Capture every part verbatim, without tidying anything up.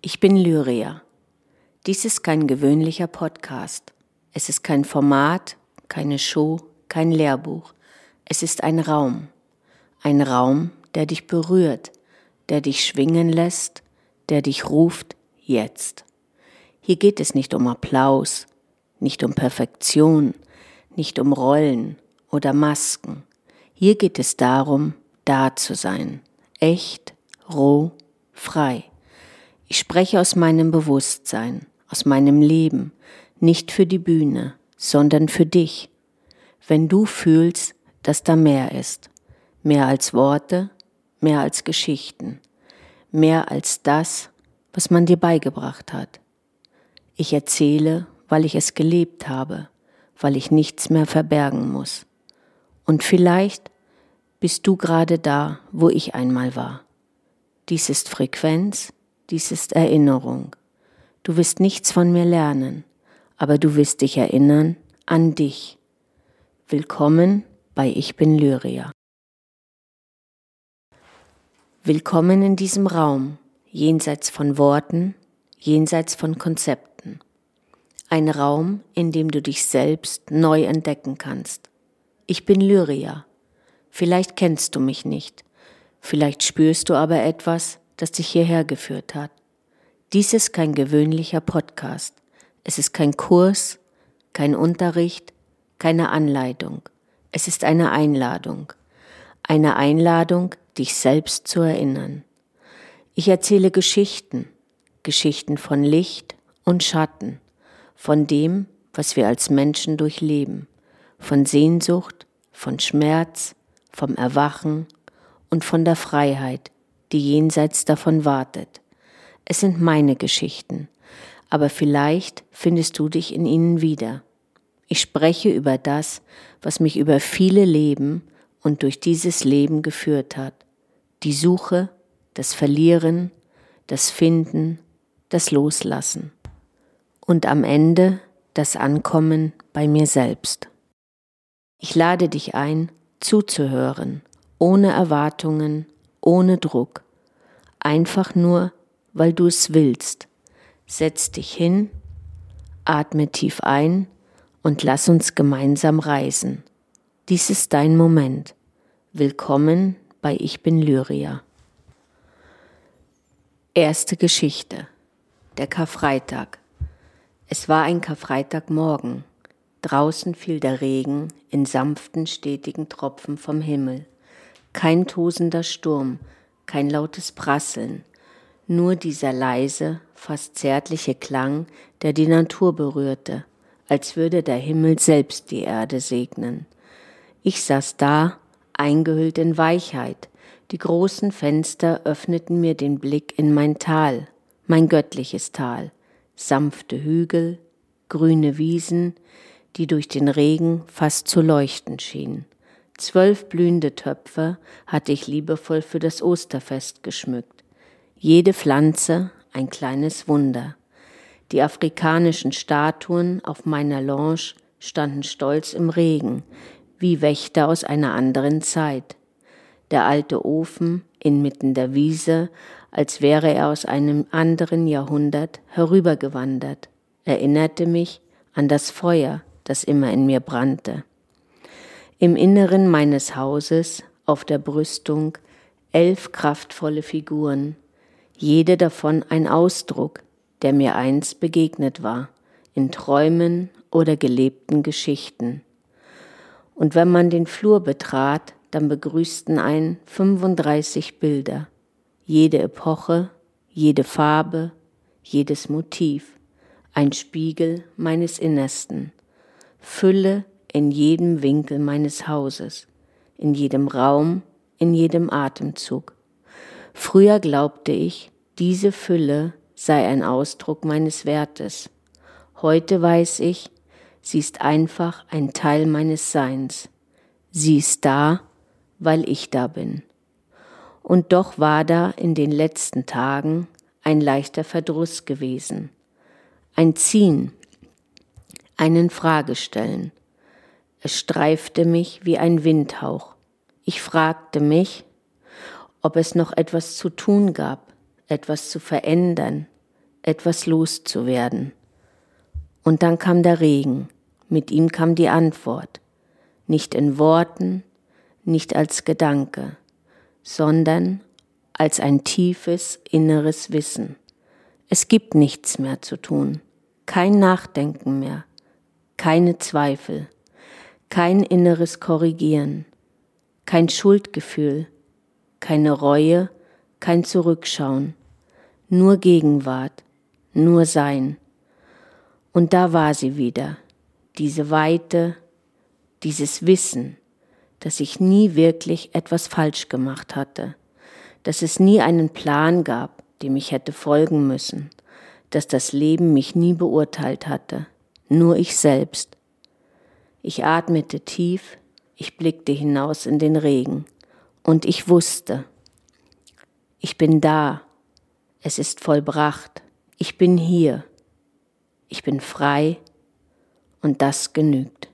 Ich bin Lyria. Dies ist kein gewöhnlicher Podcast. Es ist kein Format, keine Show, kein Lehrbuch. Es ist ein Raum. Ein Raum, der dich berührt, der dich schwingen lässt, der dich ruft, jetzt. Hier geht es nicht um Applaus, nicht um Perfektion, nicht um Rollen oder Masken. Hier geht es darum, da zu sein. Echt, roh, frei. Ich spreche aus meinem Bewusstsein, aus meinem Leben, nicht für die Bühne, sondern für dich. Wenn du fühlst, dass da mehr ist, mehr als Worte, mehr als Geschichten, mehr als das, was man dir beigebracht hat. Ich erzähle, weil ich es gelebt habe, weil ich nichts mehr verbergen muss. Und vielleicht bist du gerade da, wo ich einmal war. Dies ist Frequenz, dies ist Erinnerung. Du wirst nichts von mir lernen, aber du wirst dich erinnern an dich. Willkommen bei Ich bin Lyria. Willkommen in diesem Raum, jenseits von Worten, jenseits von Konzepten. Ein Raum, in dem du dich selbst neu entdecken kannst. Ich bin Lyria. Vielleicht kennst du mich nicht, vielleicht spürst du aber etwas, das dich hierher geführt hat. Dies ist kein gewöhnlicher Podcast. Es ist kein Kurs, kein Unterricht, keine Anleitung. Es ist eine Einladung. Eine Einladung, dich selbst zu erinnern. Ich erzähle Geschichten, Geschichten von Licht und Schatten, von dem, was wir als Menschen durchleben, von Sehnsucht, von Schmerz, vom Erwachen und von der Freiheit, die jenseits davon wartet. Es sind meine Geschichten, aber vielleicht findest du dich in ihnen wieder. Ich spreche über das, was mich über viele Leben und durch dieses Leben geführt hat. Die Suche, das Verlieren, das Finden, das Loslassen. Und am Ende das Ankommen bei mir selbst. Ich lade dich ein, zuzuhören, ohne Erwartungen, ohne Druck. Einfach nur, weil du es willst. Setz dich hin, atme tief ein und lass uns gemeinsam reisen. Dies ist dein Moment. Willkommen bei Ich bin Lyria. Erste Geschichte. Der Karfreitag. Es war ein Karfreitagmorgen. Draußen fiel der Regen in sanften, stetigen Tropfen vom Himmel. Kein tosender Sturm, kein lautes Prasseln, nur dieser leise, fast zärtliche Klang, der die Natur berührte, als würde der Himmel selbst die Erde segnen. Ich saß da, eingehüllt in Weichheit. Die großen Fenster öffneten mir den Blick in mein Tal, mein göttliches Tal. Sanfte Hügel, grüne Wiesen, die durch den Regen fast zu leuchten schienen. Zwölf blühende Töpfe hatte ich liebevoll für das Osterfest geschmückt. Jede Pflanze ein kleines Wunder. Die afrikanischen Statuen auf meiner Lounge standen stolz im Regen, wie Wächter aus einer anderen Zeit. Der alte Ofen inmitten der Wiese, als wäre er aus einem anderen Jahrhundert herübergewandert, erinnerte mich an das Feuer, das immer in mir brannte. Im Inneren meines Hauses, auf der Brüstung, elf kraftvolle Figuren, jede davon ein Ausdruck, der mir einst begegnet war, in Träumen oder gelebten Geschichten. Und wenn man den Flur betrat, dann begrüßten einen fünfunddreißig Bilder, jede Epoche, jede Farbe, jedes Motiv, ein Spiegel meines Innersten, Fülle in jedem Winkel meines Hauses, in jedem Raum, in jedem Atemzug. Früher glaubte ich, diese Fülle sei ein Ausdruck meines Wertes. Heute weiß ich, sie ist einfach ein Teil meines Seins. Sie ist da, weil ich da bin. Und doch war da in den letzten Tagen ein leichter Verdruss gewesen. Ein Ziehen, ein Infragestellen. Es streifte mich wie ein Windhauch. Ich fragte mich, ob es noch etwas zu tun gab, etwas zu verändern, etwas loszuwerden. Und dann kam der Regen, mit ihm kam die Antwort, nicht in Worten, nicht als Gedanke, sondern als ein tiefes inneres Wissen. Es gibt nichts mehr zu tun, kein Nachdenken mehr, keine Zweifel, kein inneres Korrigieren, kein Schuldgefühl, keine Reue, kein Zurückschauen, nur Gegenwart, nur Sein. Und da war sie wieder, diese Weite, dieses Wissen, dass ich nie wirklich etwas falsch gemacht hatte, dass es nie einen Plan gab, dem ich hätte folgen müssen, dass das Leben mich nie beurteilt hatte, nur ich selbst. Ich atmete tief, ich blickte hinaus in den Regen und ich wusste, ich bin da, es ist vollbracht, ich bin hier, ich bin frei und das genügt.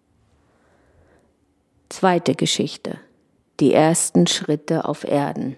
Zweite Geschichte, die ersten Schritte auf Erden.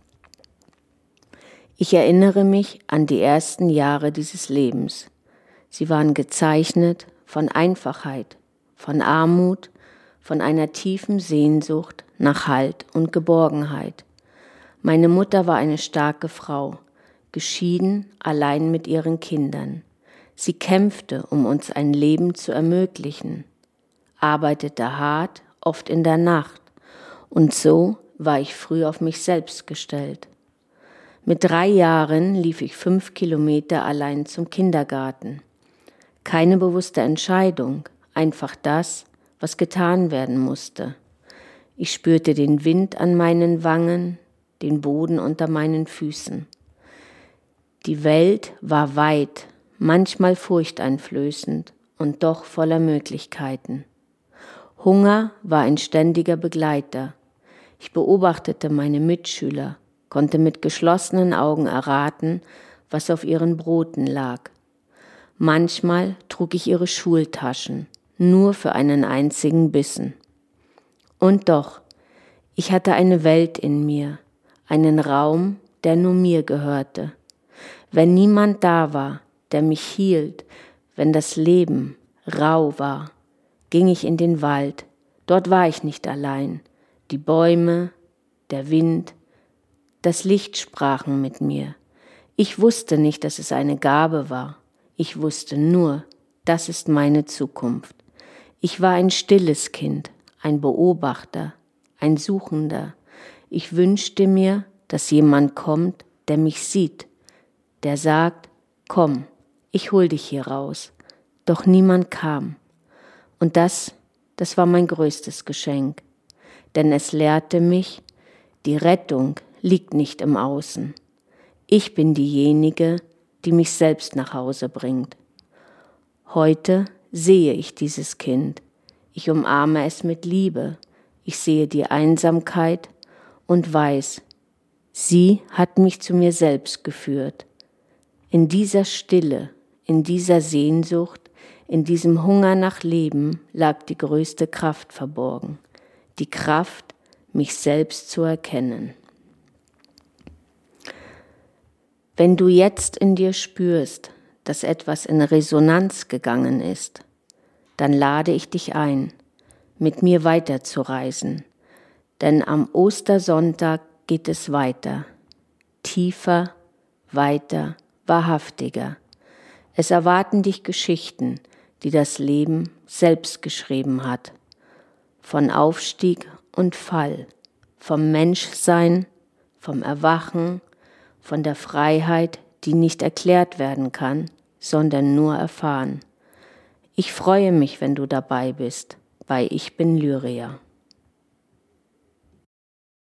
Ich erinnere mich an die ersten Jahre dieses Lebens. Sie waren gezeichnet von Einfachheit, von Armut, von einer tiefen Sehnsucht nach Halt und Geborgenheit. Meine Mutter war eine starke Frau, geschieden, allein mit ihren Kindern. Sie kämpfte, um uns ein Leben zu ermöglichen, arbeitete hart, oft in der Nacht, und so war ich früh auf mich selbst gestellt. Mit drei Jahren lief ich fünf Kilometer allein zum Kindergarten. Keine bewusste Entscheidung, einfach das, was getan werden musste. Ich spürte den Wind an meinen Wangen, den Boden unter meinen Füßen. Die Welt war weit, manchmal furchteinflößend und doch voller Möglichkeiten. Hunger war ein ständiger Begleiter. Ich beobachtete meine Mitschüler, konnte mit geschlossenen Augen erraten, was auf ihren Broten lag. Manchmal trug ich ihre Schultaschen, nur für einen einzigen Bissen. Und doch, ich hatte eine Welt in mir, einen Raum, der nur mir gehörte. Wenn niemand da war, der mich hielt, wenn das Leben rau war, ging ich in den Wald. Dort war ich nicht allein. Die Bäume, der Wind, das Licht sprachen mit mir. Ich wusste nicht, dass es eine Gabe war. Ich wusste nur, das ist meine Zukunft. Ich war ein stilles Kind, ein Beobachter, ein Suchender. Ich wünschte mir, dass jemand kommt, der mich sieht, der sagt, komm, ich hol dich hier raus. Doch niemand kam. Und das, das war mein größtes Geschenk, denn es lehrte mich, die Rettung liegt nicht im Außen. Ich bin diejenige, die mich selbst nach Hause bringt. Heute sehe ich dieses Kind. Ich umarme es mit Liebe. Ich sehe die Einsamkeit und weiß, sie hat mich zu mir selbst geführt. In dieser Stille, in dieser Sehnsucht, in diesem Hunger nach Leben lag die größte Kraft verborgen. Die Kraft, mich selbst zu erkennen. Wenn du jetzt in dir spürst, dass etwas in Resonanz gegangen ist, dann lade ich dich ein, mit mir weiterzureisen. Denn am Ostersonntag geht es weiter, tiefer, weiter, wahrhaftiger. Es erwarten dich Geschichten, die das Leben selbst geschrieben hat. Von Aufstieg und Fall, vom Menschsein, vom Erwachen, von der Freiheit, die nicht erklärt werden kann, sondern nur erfahren. Ich freue mich, wenn du dabei bist, bei Ich bin Lyria.